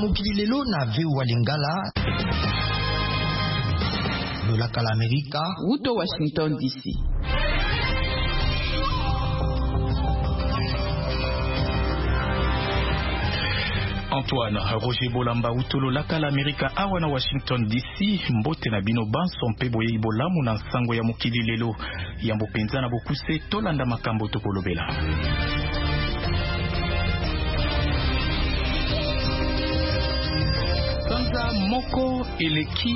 mokili lelo na VOA Lingala. Lolaka la Amerika. Wuto Washington DC. Antoine Roger Bolamba utolo laka la Amerika awa na Washington DC mbote na bino banso mpe boye bolamu na nsango ya mokili lelo yambo penza na bokuse tolanda makambo tokolobela. Sanza moko eleki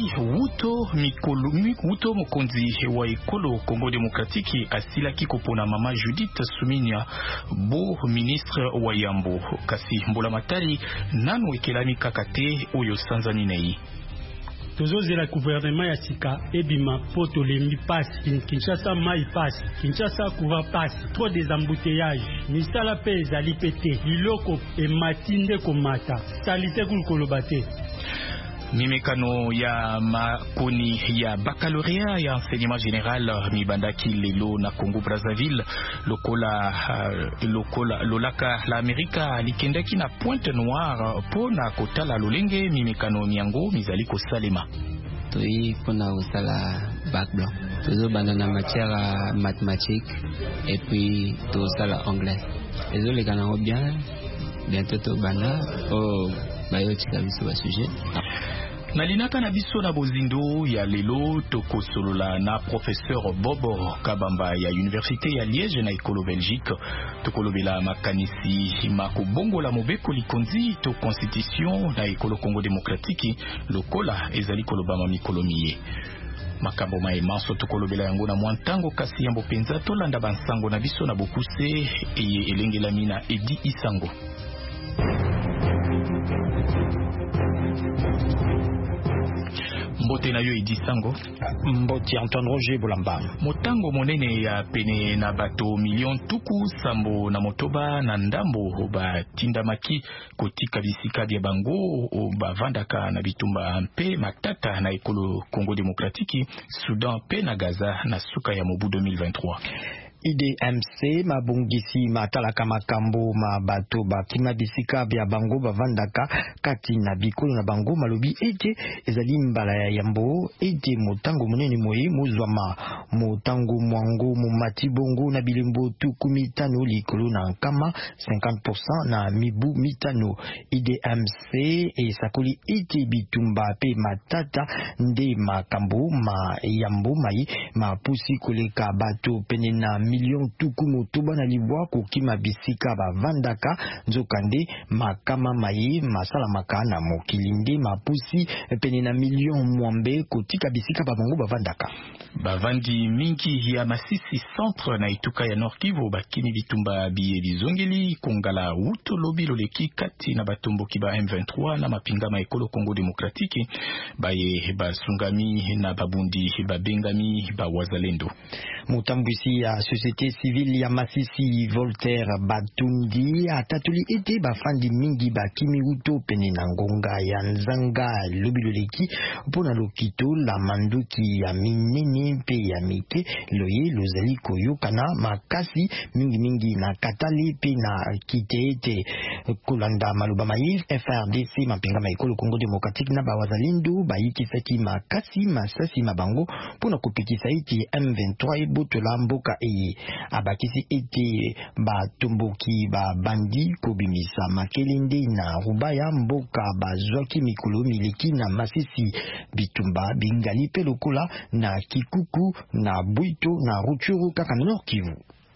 wuto mokonzi wa ekolo Congo Demokratiki asilaki kopona mama Judith Suminya bo ministre wa Yambo kasi mbola matari nanu ekelami kakate oyo sanza minei. Tozozela gouvernement ya sika ebima poto lembi passe Kinshasa mai passe Kinshasa kuva passe trop des embouteillages misala pe ezali pete biloko ematinde komata salite kulkolobate. Mimekano ya makoni ya baccalauréat ya enseignement général mibandaki lelo na Congo Brazzaville lokola lolaka la Amerika likendaki na Pointe Noire po na kotala lolenge mimekano miango mizali kosalema. Toi pona usala bac blanc. Toujours banana matière mathématique et puis tout ça la anglais. Les autres les canaux bien bientôt to bana oh bayotika biso ba sujet. Nalinaka na biso na bozindo ya lelo tokosolola na professeur Bobo Kabamba ya Université ya Liège na ekolo Belgique tokolobela makanisi makobongola mobeko likonzi to constitution na ekolo Congo Démocratique lokola ezali kolobama mikolo miye. Makambo maemanso tokolobela yango na mwantango kasi yambo penza tolanda bansango na biso na bokuse eye elengelami na Edi Isango. Mbote na yo Edi Sango. Mboti Antoine Roger Bolamba. Motango monene ya pene na bato million tuku sambo na motoba na ndambo ba tindamaki kotika bisika bya bango ba vandaka na bitumba mpe matata na ekolo Congo Démocratique, Soudan pe na Gaza na suka ya mobu 2023. IDMC mabungisi matalaka makambo mabato bakima bisika bya bango bavandaka kati na bikolo na bango malobi ete ezali mbala ya yambo ete motango monene moye mozwama motango mwango mumati bongo na bilembo tuku mitano likolo na nkama 50% na mibu mitano. IDMC esakoli ete bitumba pe matata nde makambo ma yambo mai mapusi koleka bato pene na million tuku motoba na libwa kokima bisika bavandaka nzokande makama maye masala makana mokilinde mapusi pene na million mwambe kotika bisika babango bavandaka. Bavandi mingi ya Masisi centre na ituka ya Nord Kivu bakini bitumba biye bizongeli kongala wuto lobi loleki kati na batomboki ba M23 na mapingama ekolo Congo Démocratique baye basungami na babundi babengami ba wazalendo. Mutambwisi ya société civile ya Masisi Voltaire Batundi atatuli ete bafandi mingi bakimi wuto pene na ngonga ya nzanga lobiloleki pona lokito la manduki ya minene mpe ya mike loye lozali koyokana makasi mingi na katali pe na kiteete kolanda maloba maye FRDC mapingama ekolo Congo Démocratique na bawazalindo bayikisaki makasi masasi mabango pona kopikisa ete M23 botola mboka eye abakisi ete batomboki bandi kobimisa makelende na rubaya mboka bazwaki mikolo mileki na Masisi bitumba bingali pe lokola na Kikuku na Bwito na Rutshuru kaka na Nord Kivu.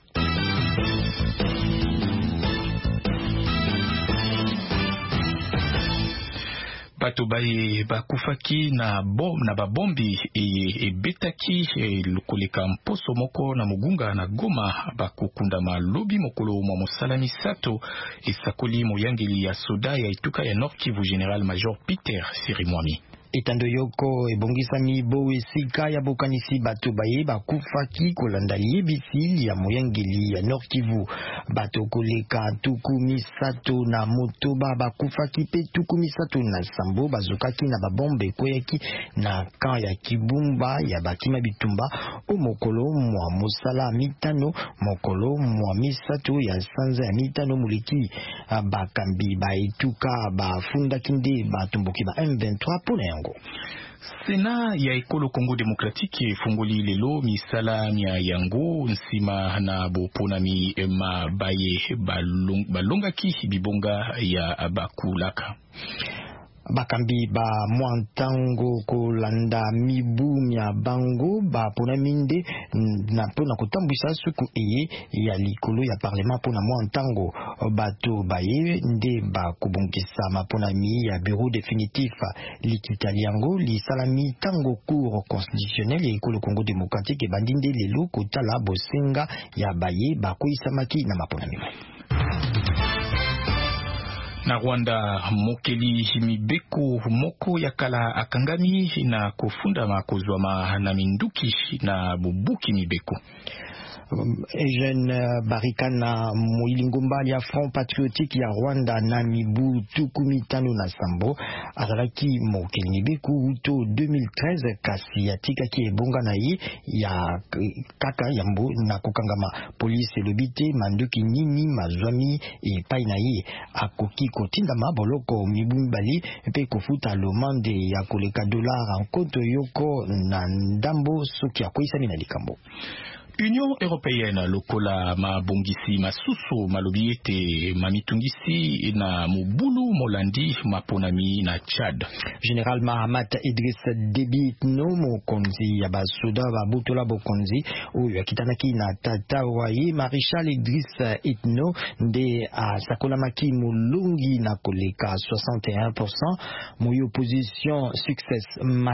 Bato baye bakufaki na babombi ebetaki lukoleka mposo moko na mugunga na Goma bakukunda malobi mokolo mwa mosala misato esakoli moyangeli ya soda ya ituka ya Nord Kivu General Major Peter Sirimwami. Etando yoko ebongisa mibo esika ya bokanisi bato baye bakufaki kolanda liebisi ya moyangeli ya Nord Kivu. Bato koleka tuku misato na motoba bakufaki pe tuku misato na sambo bazokaki na babombe ekweyaki na kan ya Kibumba ya bakima bitumba o mokolo mwa mosala mitano mokolo mwa misato ya sanza ya mitano muleki bakambi baetuka bafundaki nde batomboki ba M23 pona yango. Sena ya ekolo Congo Demokratiki efungoli lelo misala mia yango nsima na boponami mabaye balongaki bibonga ya bakulaka. Bakambi ba mwantango kolanda mibu mia bango ba pona minde na pona kotambwisa suku eye ya likolo ya parlement pona mwantango bato baye nde ba kubongisa mapona mi ya bureau définitif likitali yango li salami tango cour constitutionnel ya ekolo Congo Démocratique bandinde lelo kotala bosenga ya baye bakoisamaki na mapona mi. Na Rwanda, mokeli mibeko moko ya kala akangami na kufunda makozwama na minduki na bubuki mibeko. Eugène Barikana Moilingomba ya Front Patriotique ya Rwanda na mibu tukumitano na sambo azalaki mokeli mibeko uto 2013 kasi yatika ki ebonga na ye ya kaka yambo na kokangama police elobite manduki nini mazwami epai na ye akoki kotindama boloko mibu mibali pe kofuta lomande ya koleka dollar nkoto yoko na ndambo soki akoisami na likambo. Union Européenne lokola mabongisi masusu malobiete mamitungisi na mubulu molandi maponami na Chad. General Mahamat Idriss Déby Itno mokonzi ya basoda babutola bokonzi oyo akitanaki na tata waye Maréchal Idriss Itno nde asakolamaki mulungi na koleka 61% moyo opposition Success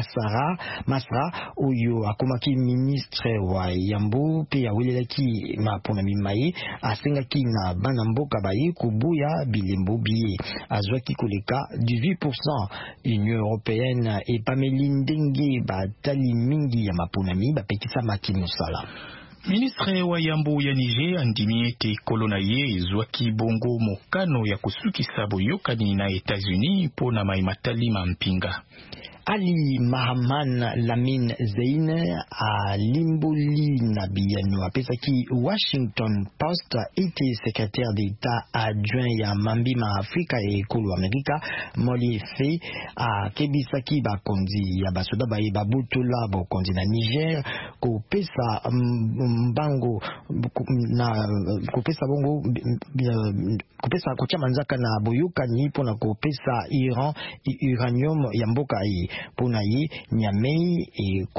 Masra oyo akomaki ministre wa yambo pe ya welelaki mapona mimaye asengaki na bana mboka baye kubuya bilembo biye azwaki koleka 18%. Union Européenne epameli ndenge batali mingi ya maponami bapekisa maki mosala. Ministre wa yambo ya Niger andimi ete kolona ye zwaki bongo mokano ya kusukisa boyokani na États-Unis pona maimatali mampinga. Ali Mahaman Lamine Zein a limboli na biyano apesaki Washington Post ete secrétaire d'État adjoint ya Mambima Afrika e Ekolo Amerika moli fe a kebisaki bakonzi ya basoda baye babutola bokonzi na Niger kopesa mbango na kopesa bongo kopesa kotia manzaka na boyokani pona kopesa Iran uranium ya mboka ye pona ye Niamey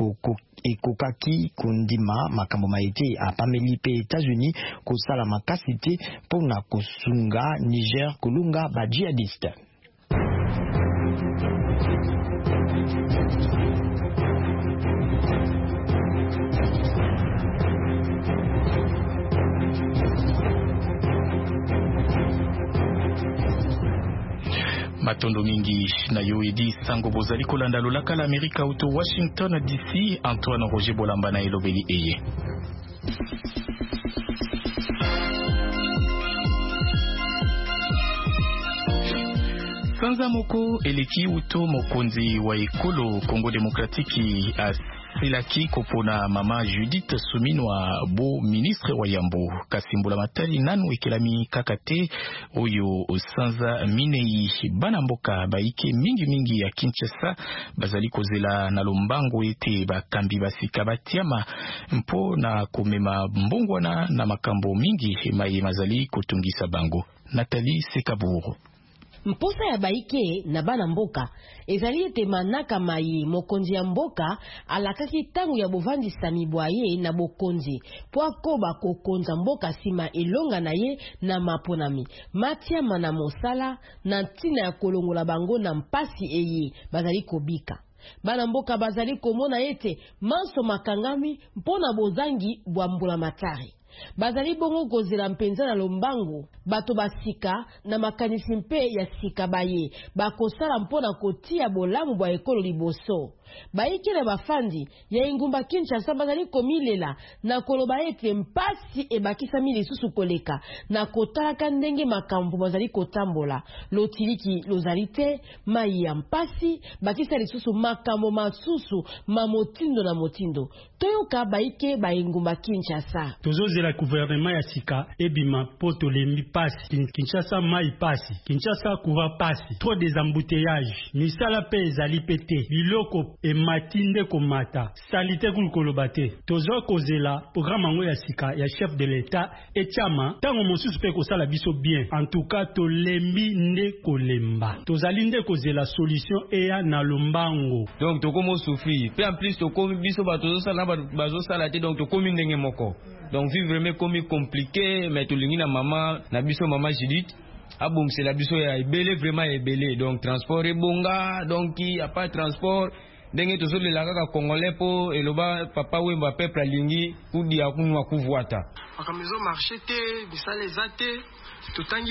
ekokaki kondima makambo maite apameli pe États-Unis kosala makasi te pona kosunga Niger kolunga ba djihadiste. Matondo mingi na yo edi sango bozali kolanda lolaka la Amerika auto Washington DC. Antoine Roger Bolamba na elobeli eye. Sanza moko eleki uto mokonzi wa ekolo Congo Demokratiki asilaki kopona mama Judith Suminwa bo ministre wa yambo kasimbula matali nanu ekelami kakate oyo sanza minei bana mboka baike mingi ya Kinshasa bazali kozela na lombango ete bakambi basika batiama mpo na komema mbongwana na makambo mingi maye mazali kotungisa bango. Nathalie Sekaburu. Mposa ya baike na bana mboka ezali ete manaka mayi mokonzi ya mboka alakaki tangu ya bovandisa mibwaye na bokonzi po akoba kokonza mboka sima elonga na ye na maponami matiama na mosala na ntina ya kolongola bango na mpasi eye bazali kobika. Bana mboka bazali komona ete manso makangami mpona bozangi bwambula matari. bazali bongo kozela mpenza na lombango bato basika na makanisi mpe ya sika baye bakosala mpona kotia bolamu bwa ekolo liboso. Bayiki na bafandi ya ingumba Kinshasa bazali komilela na koloba ete mpasi ebakisami lisusu koleka na kotalaka ndenge makambo bazali kotambola. Lotiliki lozali te mai ya mpasi bakisa lisusu makambo masusu mamotindo na motindo. Toyoka bayike ba ingumba Kinshasa. Tozozela gouvernement ya sika ebima poto lembi pasi Kinshasa mai pasi Kinshasa kuva pasi trop des embouteillages misala pe ezali pete biloko e matinde komata salite kulukolobate tozo kozela programme ngo ya sika ya chef de l'état etiama tango mosusu pe kosala biso bien en tout cas to lembi nde kolemba tozali nde kozela solution eya na lombango donc tokomo souffrir pe en plus tokomi biso bato bazo sala te donc tokomi ndenge moko donc vivre vraiment comme compliqué mais tolingi na mama na biso mama Judith abong c'est la biso ya ebele vraiment ebele donc transport ebonga donc il y a pas transport ndenge tozolela kaka congolais po eloba papa wemba peuple alingi kudi akunwa kuvuata akamizo marché te bisale zate tutangi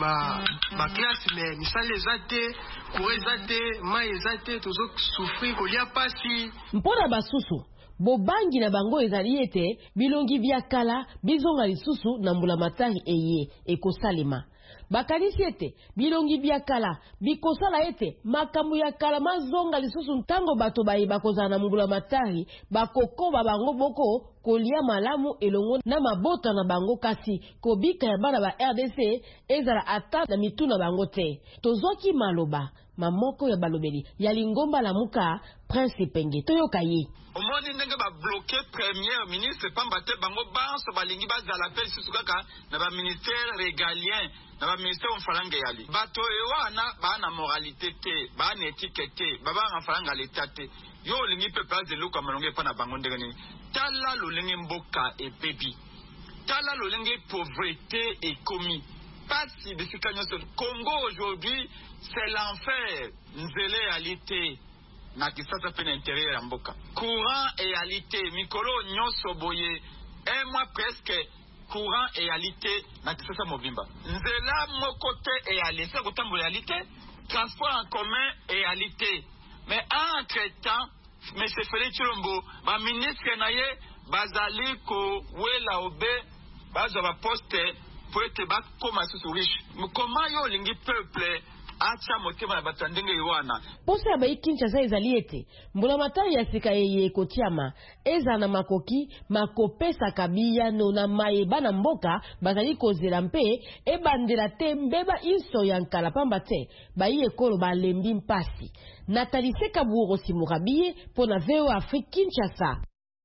ba classe mais misale zate kure zate mai zate tozo souffrir kolia pasi mpona basusu bobangi na bango ezali ete bilongi bya kala bizonga lisusu na mbula matari eye ekosalema. Bakanisi ete bilongi bya kala bikosala ete makambo ya kala mazonga lisusu ntango bato bayeba kozala na mbula matari bakokoba bango boko kolia malamu elongo na mabota na bango kasi kobika ya bana ba RDC ezala ata na mituna bango te. Tozoki maloba mamoko ya balobeli ya lingomba la muka Prince Penge toyoka ye. Omoni ndenge ba bloquer premier ministre pambate bango banso balingi bazala pe susukaka na ba ministère régalien na ba ministère omfalange yali bato ewana bana moralité te bana éthique te baba ngafalanga l'état te yo lingi pe place de luka malonge pa na bango ndenge ni tala lolingi mboka e pepi tala lolingi pauvreté et commis pas si bisika nyoso Congo aujourd'hui c'est l'enfer nzele alité na kisasa pe na intérieur ya mboka courant et alité mikolo nyoso boye un mois presque courant et alité na kisasa mobimba nzela moko te et alisa kotambola alité transport en commun et alité mais entre temps monsieur Félix Chilombo ba ministre na ye bazali ko wela obe bazo ba poste pour être ba comme sous riche comment yo lingi peuple acha motema batandenge iwana posa ya bayi Kinshasa ezali ete mbula matari ya sika yeye kotiama eza na makoki makopesa kabia no na mayeba na mboka bazali kozela mpe ebandela te mbeba inso ya nkala pamba te bayi ekolo balembi mpasi Nathalie Sekaburo Simurabie pona VO Afrique Kinshasa.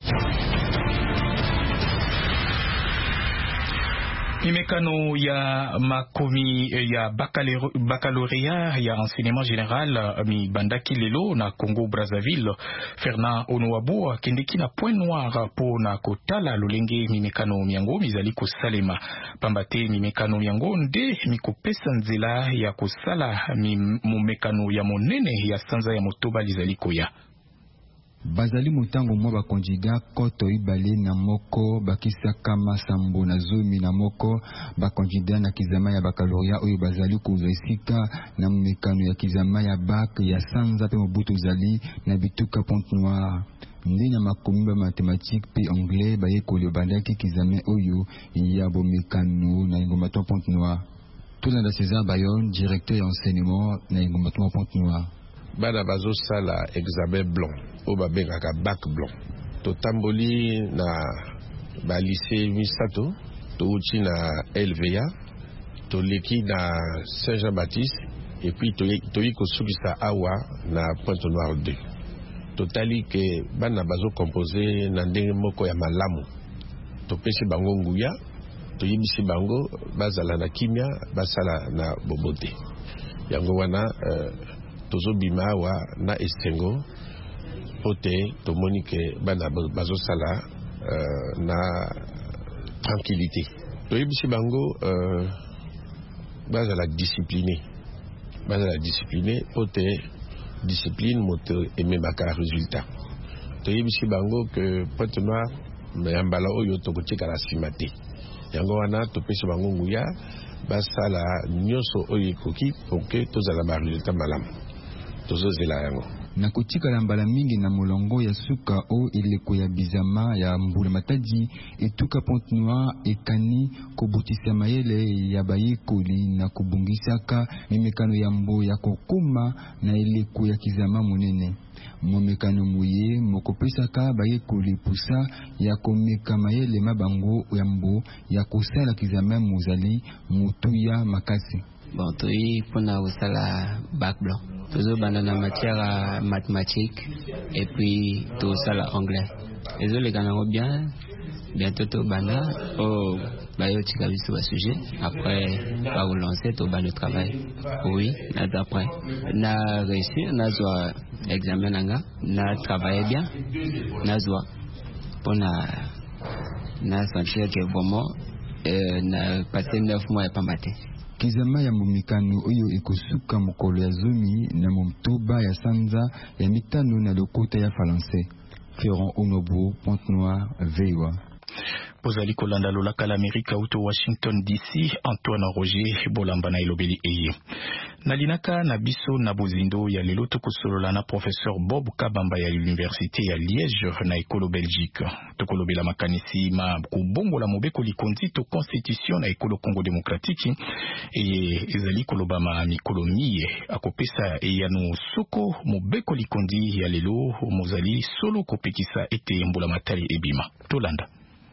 Mimekano ya makomi ya baccalauréat ya enseignement général mi bandaki lelo na Congo Brazzaville Fernand Onoabo kendeki na point noir po na kotala lolenge mimekano miango mizali kosalema pambate mimekano miango nde mikopesa nzela ya kosala mimekano ya monene ya sanza ya motoba lizali koya. Bazali mutango mwa bakonjida koto ibale na moko bakisaka masambo na zomi na moko bakonjida na kizama ya baccalauréat oyo bazali kozesika na mekano ya kizama ya bac ya sanza pe mobutu zali na bituka Pointe Noire nde na makomi ba mathématique pe anglais bayekoli bandaki kizame oyo ya bomekano na ingombato Pointe Noire. Tolanda César Bayon, directeur ya enseignement na ingombato Pointe Noire. Bana bazo sala examen blanc o babengaka bac blanc totamboli na ba lycée Misato touti na LVA toleki na Saint-Jean-Baptiste et puis toyi kosukisa awa na Pointe Noire 2 totali ke bana bazo composer na ndenge moko ya malamu topesi bango nguya toyibisi bango bazala na kimia basala na bobote yango wana tozo bimawa na estengo pote tomoni ke bana bazo sala na tranquillité toyebisi bango bazala discipliné pote discipline moto ememaka résultat toyebisi bango que Pointe Noire ya mbala oyo tokotikala nsima te. Yango wana topesi bango nguya basala nyonso oyo ekoki poke tozala baresultat malamu tozozela yango. Na kotikala mbala mingi na molongo ya suka o eleko ya bizama ya Mbula Matadi etuka Pointe-Noire ekani kobutisa mayele ya bayekoli na kubungisaka mimekano ya mbo ya kokoma na eleko ya kizama monene. Momekano muye mokopesaka bayekoli pusa ya komeka mayele mabango ya mbo ya kosala kizama mozali mutuya makasi. Bon, toi pour la bac blanc. Toujours dans matière mathématique et puis tout ça l'anglais. Et les gars bien, bientôt tout bana au biotique avec ce sujet. Après, va vous lancer tout ban de travail. Oui, d'après. Na réussi, na joie examen nanga, na travaillé bien, na joie pour na sentir que vraiment na passé 9 mois et pas maté. Kizama ya momikano oyo ekosuka mokolo ya zomi na momtoba ya sanza ya mitano na lokota ya Falancé. Ferrand Onobo, Pointe-Noire, VOA. Pozali kolanda lolaka l'Amérique auto Washington DC, Antoine Roger Bolamba na elobeli eye. Nalinaka na biso na bozindo ya lelo tokosolola na professeur Bob Kabamba ya l'université ya Liège na ekolo Belgique. Tokolobela makanisi ma kubongola mobeko likonzi to constitution na ekolo Congo démocratique eye ezali koloba ma mikolo miye akopesa eyanu soko mobeko likonzi ya lelo mozali solo kopekisa ete Mbula Matari ebima. Tolanda.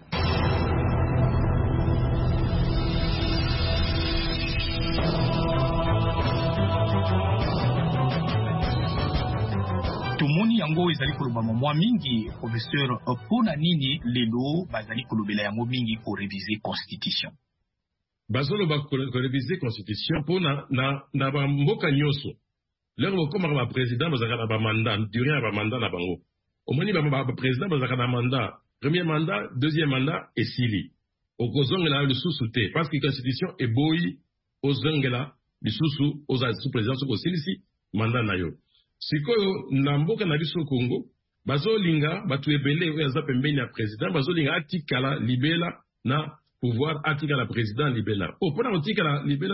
Tumoni yango ezali koloba mwa mingi professeur pona nini lelo bazali kolobela yango mingi ko réviser constitution. Bazolo ba ko réviser constitution pona na ba mboka nyoso. Lero ko ma président bazaka na ba mandat durant ba mandat na bango. Omoni ba président bazaka na mandat, premier mandat, deuxième mandat et sili. Okozongela le sous-souté parce que constitution est boyi ozongela le sous aux sous-président ko silisi mandat na yo. Sikoyo na mboka na biso Congo bazolinga batu ebele oyo aza pembeni ya président bazolinga atikala libela na pouvoir atikala président libela. Pona otikala libela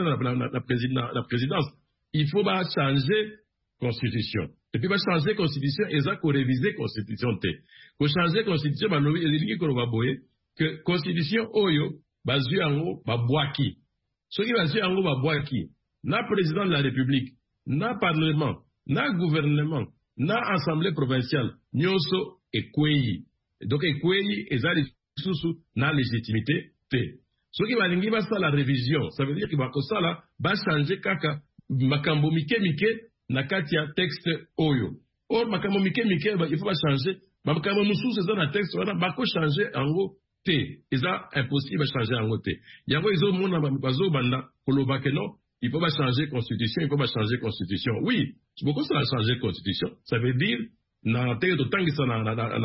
na présidence, il faut ba changer constitution. Et puis ba changer constitution eza ko réviser constitution te. Ko changer constitution ba lobi elingi ko ba boye que constitution oyo bazu yango ba bwaki. Soki bazu yango ba bwaki na président de la République, na parlement, na gouvernement, na assemblée provinciale, nyonso ekweyi. Donc ekweyi ezali susu na légitimité te. Ce qui va lingi ba la révision, ça veut dire que ba kosala ba changer kaka makambo mike na kati ya texte oyo. Or makambo mike il faut ba changer, makambo mususu eza na texte wana ba ko changer ango te. Eza impossible changer ango te. Yango izo mona bazo banda koloba que non. Il faut pas changer constitution, il faut pas changer constitution. Oui, beaucoup ça a changé constitution. Ça veut dire, na teke to tangi sa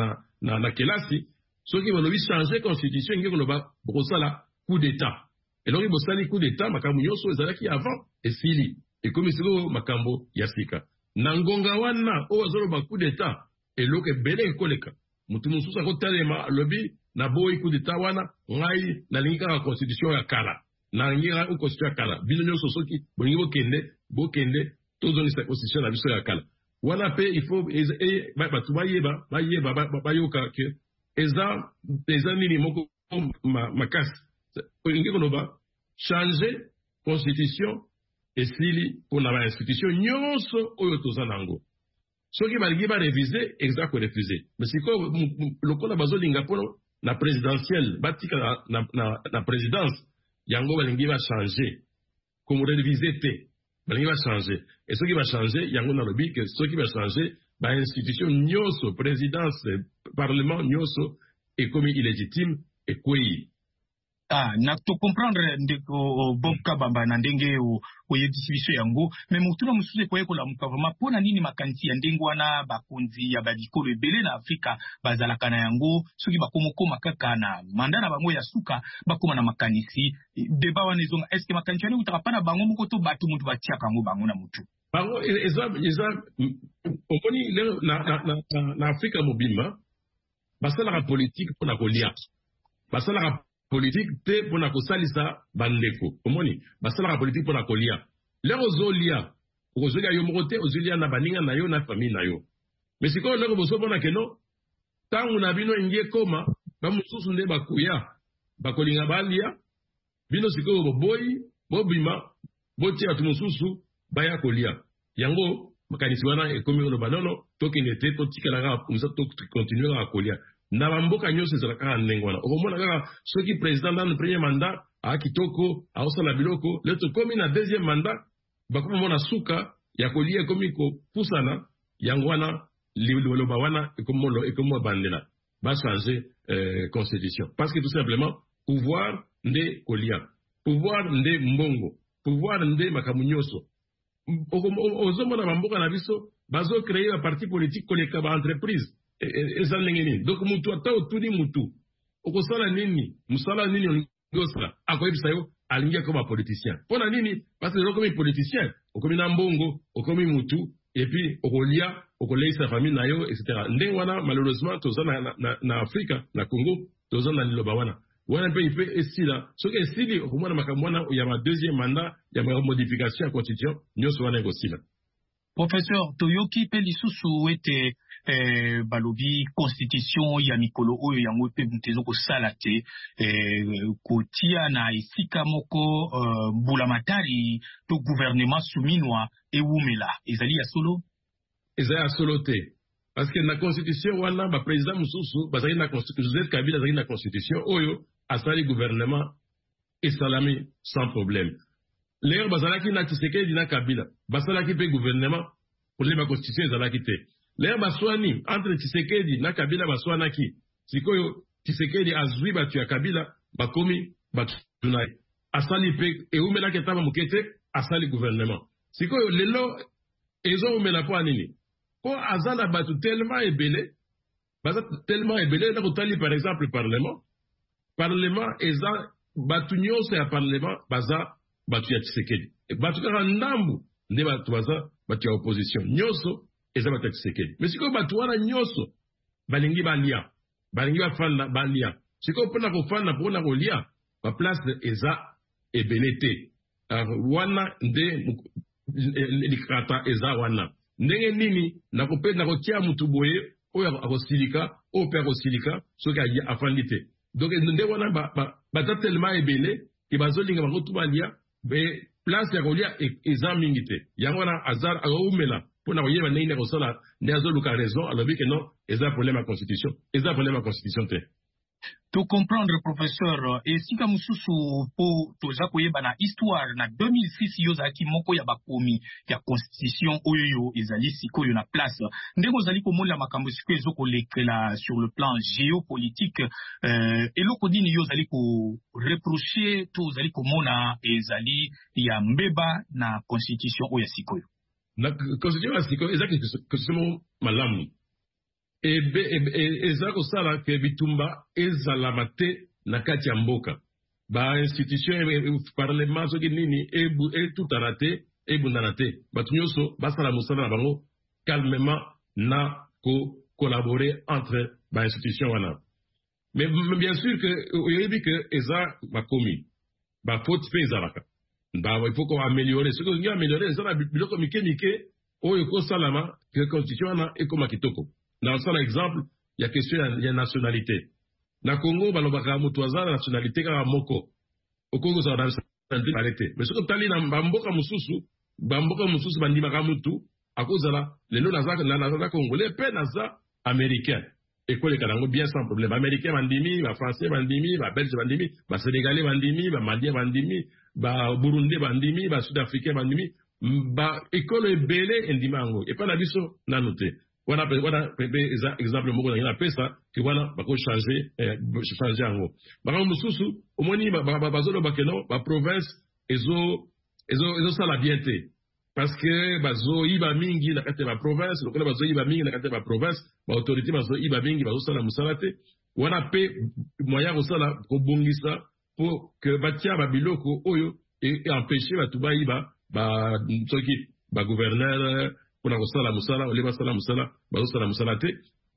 na kelasi, ceux qui vont changer constitution, ils vont brosa la coup d'état. Et donc ils vont sali coup d'état, makambo yoso ezalaki avant et sili. Et comme c'est makambo yasika. Nangonga wana o azolo ba coup d'état et loke bele koleka. Mutu mususa ko talema lobby na boy coup d'état wana ngai na linga la constitution ya kala. Na ngira u constitution kala bino nyoso soki bolingi bokende tozoni sa constitution na biso ya kala wana pe il faut batu bayoka ke eza nini moko makasi olingi konoba changer constitution esili pona ba institution nyonso oyo toza nango soki balingi ba réviser exact ko refuser mais siko lokola bazolinga pono na présidentielle batika na présidence yango balingi va changer comme réviser te balingi va changer et ce qui va changer yango na lobi que ce qui va changer ba institution nyonso présidence parlement nyonso est comme illégitime et quoi na to comprendre ndeko Bob Kabamba na ndenge oyedisibiso yango mais mutuna musuze koyekola mukavama pona nini makanisi ya ndenge wana bakonzi ya badikolo ebele na Afrika bazalaka na yango soki bakomokoma kaka na manda na bango ya suka bakoma na makanisi deba wana ezonga est-ce que makanisi wana utaka pana bango moko to batu mutu batiaka yango bango na mutu bango eza okoni na Afrika mobimba basalaka politique mpona kolia basalaka politique te mpona kosalisa bandeko omoni basalaka politique mpona kolia lero ozolia okozolia yo moko te ozolia na baninga na yo na famille na yo mais sikoyo lero bozomona keno ntango na bino engi ekoma bamosusu nde bakoya bakolinga balia bino sikoyo boboyi bobima botia bato mosusu baya kolia yango makanisi wana ekomi oloba nono tokende te totikalaka komisa tokontinue kaka kolia na bamboka nyonso ezala kaka ndenge wana okomona kaka soki président nano premier mandat akitoko aosala biloko leo tokomi na deuxième mandat bakomi mona suka ya kolia ekomi kopusana yango wana liloba wana ekomi bandela bachange constitution parce que tout simplement pouvoir nde kolia pouvoir nde mbongo pouvoir nde makambo nyonso ozomona bamboka na biso bazocreye baparti politique koleka baentreprise eza ndenge nini donc mutu ata otuni mutu okosala nini mosala nini olingi osala akoyebisa yo alingi akoma politicien mpona nini parce que okomi politicien okomi na mbongo okomi mutu epuis okolia okoleisa famille na yo etc ndenge wana malheureusement toza na afrika na congo toza na liloba wana wana mpe ipe esila soki esili okomona makambo wana ya ma deuxième mandat ya modification ya constitution nyonso wana ekosila. Professeur toyoki mpe lisusu ete balobi constitution ya mikolo oyo yango mpe mutezo kosala te kotia na esika moko mbulamatari to gouvernement suminwa ewumela ezali ya solo ezali ya solo te parce que na constitution wana ba président mususu bazali na constitution Joseph Kabila azali na constitution oyo asali gouvernement esalami sans problème lero bazalaki na Tshisekedi na Kabila basalaki pe gouvernement problème ya constitution ezalaki te lero baswani entre Tshisekedi na Kabila baswanaki sikoyo Tshisekedi azwi batu ya Kabila bakomi batu na asali pe eumelaki etaba mokete asali gouvernement sikoyo lelo ezoumela po anini po azala batu tellement ebele na kotali par exemple parlement eza batu nyonso ya parlement baza batu ya Tshisekedi batu kaka ndambu nde batu baza batu ya opposition nyonso eza batu ya Tshisekedi mais sikoyo batu wana nyonso balingi balia balingi bafanda balia sikoyo mpona kofanda mpona kolia baplace eza ebele te wana nde likata eza wana ndenge nini nakotia mutu boye oyo akosilika oyo mpe akosilika soki afandi te donc nde wana baza tellement ebele ke bazolinga bango tu balia place ya kolia eza mingi te yango wana akoumela mpona koyeba ndenge nini akosala nde azoluka raison alobi ke non eza problème ya constitution te. To comprendre professeur esika mususu po toza koyeba na histoire na 2006 yo zaki moko ya bakomi ya constitution oyo ezali sikoyo na place ndenge ozali komona makambo siko ezokolekela sur le plan géopolitique eloko nini yo zali ko reprocher to ozali komona ezali ya mbeba na constitution oyo sikoyo na constitution ya sikoyo ezaki constitution malamu eza kosala ke bitumba ezalama te na kati ya mboka ba institution parlement soki nini etutana te ebundana te bato nyonso basala mosala na bango calmement na collaborer entre ba institution wana mais bien sûr que oyebi que eza bakomi ba faute pe ezalaka il faut qu'on améliorer ce que on améliorer eza na biloko mike oyo kosalama ke constitution wana ekoma kitoko. Dans ça, l'exemple, il y a question de nationalité. Na Congo, balobaka mutu aza na nationalité kaka moko. Au Congo, ça va arrêter. Mais ce que tali na bamboka mususu bandimaka mutu, à cause de là, les lots naza congolais, pe naza américain. Et quoi les kanango bien sans problème. Américain bandimi, ba français bandimi, ba belge bandimi, ba sénégalais bandimi, ba malien bandimi, ba burundais bandimi, ba sud-africain bandimi, ba école belé endimango. Et pas la biso nanoté. Voilà exemple moko na pesa ki wana bako changer ango bako mususu omoni bazolo bakeno ba province ezo sala bien te parce que bazo iba mingi na kati ba province lokola bazo iba mingi na kati ba province ba autorité bazo iba mingi bazo sala musala te wana pe moyen ko sala ko bongisa pour que batia ba biloko oyo et empêcher batu ba iba ba soki ba gouverneur pour la musala oleba sala musala bazosala musala te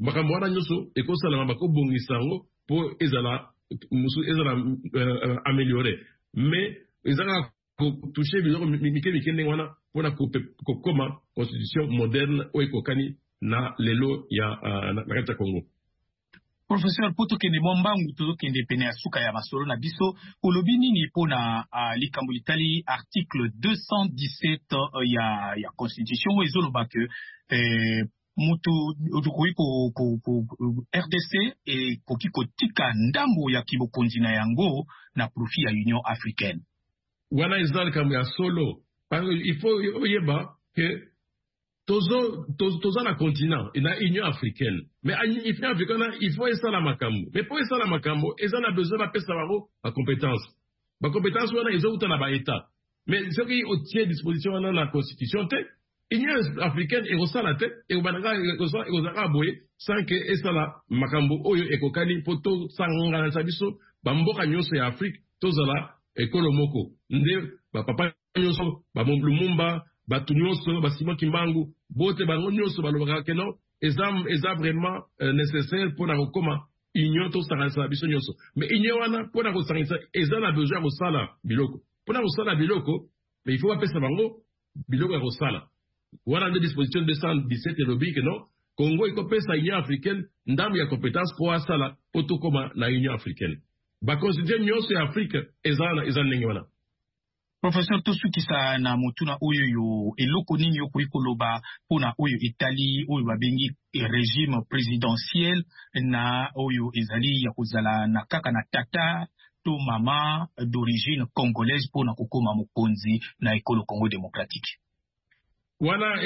makambo wana nyonso ekosalama bakobongisa yango mpo ezala améliorer mais ezala toucher biloko mike ndenge wana mpona kokoma constitution moderne oyo ekokani na lelo ya na kati ya Congo. Professeur, po tokende mwa mbangu tozokende pene ya suka ya masolo na biso olobi nini mpona likambo litali article 217 ya constitution oyo ezoloba ke mutu otokoki RDC ekoki kotika ndambo ya kibokonzi na yango na profit ya Union africaine. Wana eza likambo ya solo. Il faut oyeba ke toza na continent na Union africaine. Mais Union africaine il faut esala makambo. Mais pour esala makambo eza na besoin bapesa bango ba compétence. Ba compétence wana ezouta na ba état. Mais ce qui otie disposition wana na constitution te Union africaine ekosala te ekozaka boye sans que esala makambo oyo ekokani po tosangana na biso bamboka nyonso ya Afrique tozala ekolo moko nde bapapa nyonso Lumumba batu nyonso Simon Kimbangu bote bango nyonso balobaka ke non eza vraiment nécessaire mpona kokoma union tosangana biso nyonso. Mais union wana mpona kosangisa eza na besoin kosala biloko mpona kosala biloko mais il faut bapesa bango biloko ya kosala. Wana nde disposition 217 elobi ke non Congo ekopesa Union africaine ndambo ya compétence po asala po tokoma na Union africaine. Bakonstitution nyonso ya Afrique eza ndenge wana. Professeur, tosukisa na motuna oyo yo eloko nini yo koloba pona oyo etali oyo babengi régime présidentiel na oyo ezali ya kozala na kaka na tata to mama d'origine congolaise pona kokoma mokonzi na ekolo Congo démocratique. Wana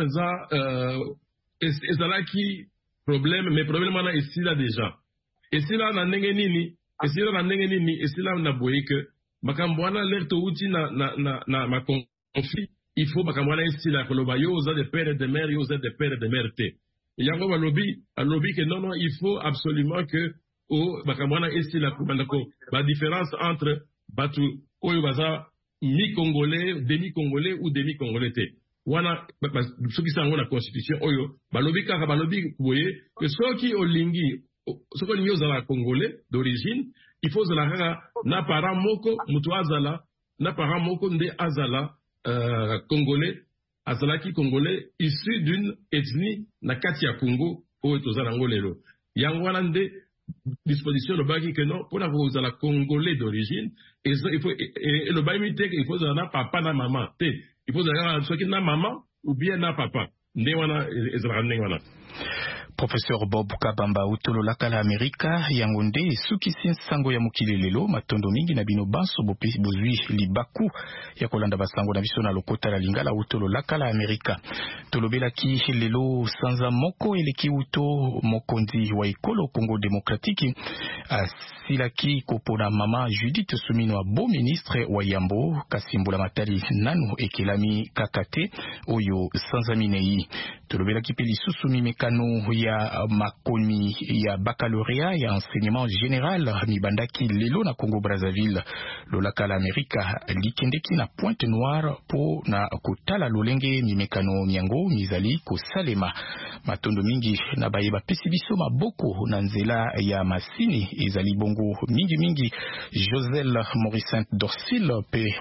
ezalaki problème, mais problème wana esila déjà. Esila na ndenge nini? Esila na boye ke makambo wana lerto uti na conflit, il faut makambo wana esila koloba yo oza de père et de mère, yo oza de père et de mère te. Yango balobi que non, il faut absolument que makambo wana esila kubandako ba différence entre batu oyo baza mi-congolais, demi-congolais ou demi-congolais te. Wana soki sango na constitution oyo balobi boye que soki olingi ozala congolais d'origine il faut zala kaka na parent moko mutu azala na parent moko nde azala congolais azalaki congolais issu d'une ethnie na kati ya Congo oyo tozala ngo lelo yango wana nde disposition lobaki que non pona kozala congolais d'origine il faut le baimite il faut zala na papa na maman te il faut zala soki na maman ou bien na papa nde wana ezala ndenge wana. Professeur Bob Kabamba utolo lakala Amerika yangonde sukisi nsango ya mokili lelo matondo mingi na bino banso bozwi libaku ya kolanda basango na biso na lokota la lingala utolo lakala Amerika tolobelaki lelo sanza moko eleki uto mokonzi wa ekolo Congo démocratique asilaki kopona mama Judith Suminwa wa beau ministre wa Yambo Kasimbula Matali nanu ekelami kakate oyo sanza minei tolobelaki pe lisusu mimekano ya makomi ya baccalauréat ya enseignement général mibandaki lelo na Congo Brazzaville lolaka la Amerika likendeki na Pointe Noire po na kotala lolenge mimekano miango mizali kosalema matondo mingi na bayeba pesibiso maboko na nzela ya masini ezali bongo mingi Josel Morissant Dorsil pe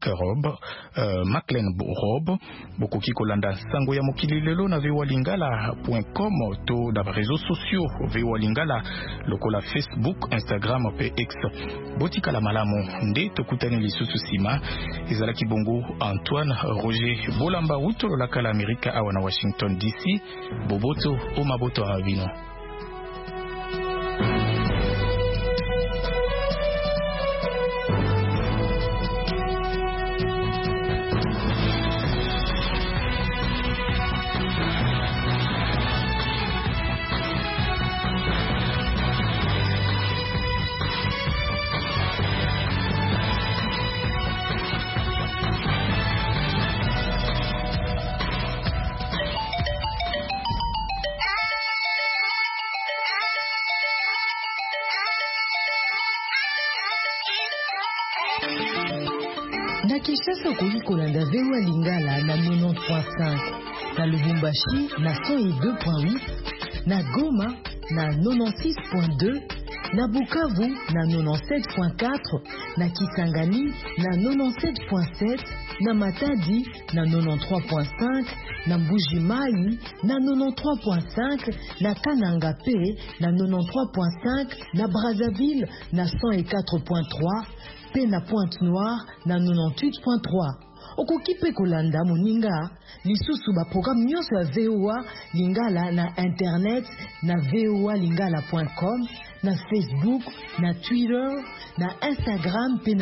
Maclen Rob bokoki kolanda sango ya mokili lelo na vewalingala.com to na réseaux sociaux VOA Lingala lokola Facebook, Instagram pe X. Botika la malamu nde tokutani lisusu sima ezalaki bongo Antoine Roger Bolamba uto lolaka la Amerika awa na Washington DC boboto o maboto avino. Na Kinshasa okoki kolanda VOA Lingala na 90.5, na Lubumbashi na 102.8, na Goma na 96.2, na Bukavu na 97.4, na Kisangani na 97.7, na Matadi na 93.5, na Mbuji-Mayi na 93.5, na Kananga P na 93.5, na Brazzaville na 104.3, pe na Pointe-Noire na 98.3. Okokipe kolanda moninga lisusu ba programme nyonso ya VOA Lingala na internet na voalingala.com, na Facebook, na Twitter, na Instagram pe